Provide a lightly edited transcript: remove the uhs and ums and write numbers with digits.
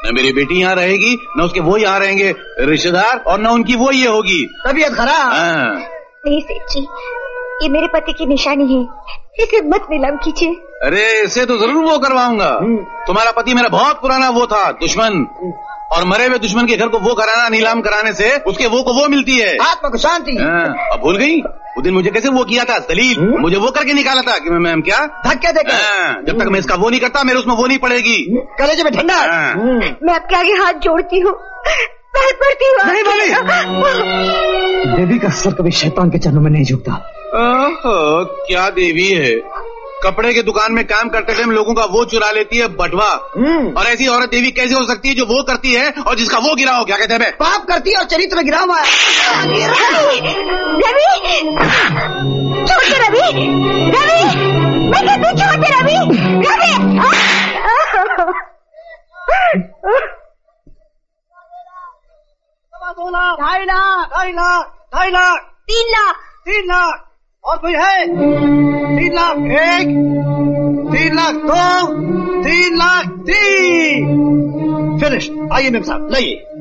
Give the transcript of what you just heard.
न मेरी बेटी यहाँ रहेगी, न उसके वो यहाँ रहेंगे रिश्तेदार, और न उनकी वो ये होगी। तबीयत खराब। नहीं सेठ जी, ये मेरे पति की निशानी है, इसे मत नीलाम कीजिए। अरे इसे तो जरूर वो करवाऊंगा। तुम्हारा पति मेरा बहुत पुराना वो था, दुश्मन, और मरे हुए दुश्मन के घर को वो कराना, नीलाम कराने से उसके वो को वो मिलती है, आत्मा को शांति। अब भूल गई उस दिन मुझे कैसे वो किया था दलील, मुझे वो करके निकाला था कि मैं क्या धक्के देकर। जब तक मैं इसका वो नहीं करता मेरे उसमें वो नहीं पड़ेगी। कलेजे में ठंडा। मैं आपके आगे हाथ जोड़ती हूँ, पैर पड़ती हूँ। नहीं देवी का सर कभी शैतान के चरणों में नहीं झुकता। क्या देवी है, कपड़े के दुकान में काम करते टाइम लोगों का वो चुरा लेती है बटवा, और ऐसी औरत देवी कैसे हो सकती है जो वो करती है और जिसका वो गिरा हो, क्या कहते हैं, पाप करती है और चरित्र में गिरा हुआ है। रवि, छोड़ दे रवि, रवि, मैं कहती हूँ छोड़ दे रवि, रवि। 2 लाख, 2.5 लाख, 2.5 लाख, 2.5 लाख, 3 लाख, 3 लाख, और कोई है? 3 लाख 1, 3 लाख 2, 3 लाख 3। फिनिश। आइए मेम साहब, लाइए।